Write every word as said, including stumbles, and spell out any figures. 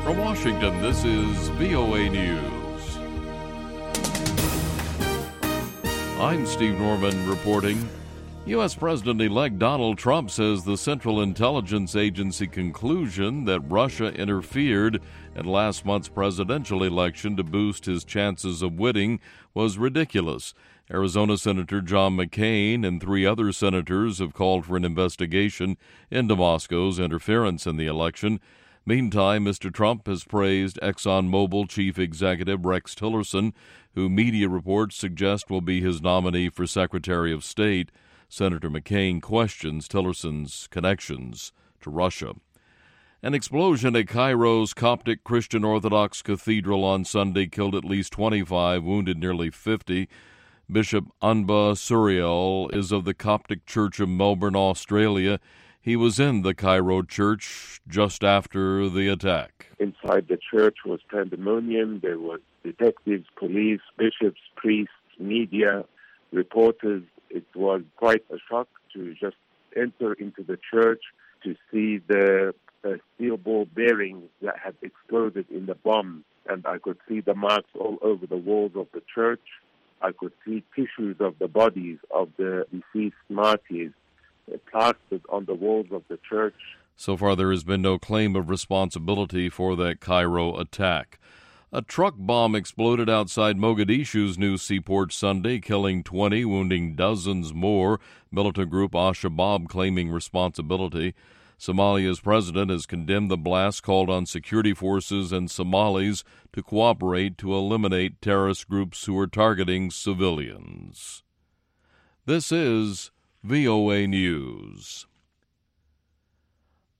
From Washington, this is V O A News. I'm Steve Norman reporting. U S. President-elect Donald Trump says the Central Intelligence Agency conclusion that Russia interfered in last month's presidential election to boost his chances of winning was ridiculous. Arizona Senator John McCain and three other senators have called for an investigation into Moscow's interference in the election. Meantime, Mister Trump has praised ExxonMobil chief executive Rex Tillerson, who media reports suggest will be his nominee for Secretary of State. Senator McCain questions Tillerson's connections to Russia. An explosion at Cairo's Coptic Christian Orthodox Cathedral on Sunday killed at least twenty-five, wounded nearly fifty. Bishop Anba Suriel is of the Coptic Church of Melbourne, Australia. He was in the Cairo church just after the attack. Inside the church was pandemonium. There was detectives, police, bishops, priests, media, reporters. It was quite a shock to just enter into the church to see the uh, steel ball bearings that had exploded in the bomb. And I could see the marks all over the walls of the church. I could see tissues of the bodies of the deceased martyrs plastered on the walls of the church. So far, there has been no claim of responsibility for that Cairo attack. A truck bomb exploded outside Mogadishu's new seaport Sunday, killing twenty, wounding dozens more. Militant group Al-Shabaab claiming responsibility. Somalia's president has condemned the blast, called on security forces and Somalis to cooperate to eliminate terrorist groups who are targeting civilians. This is V O A News.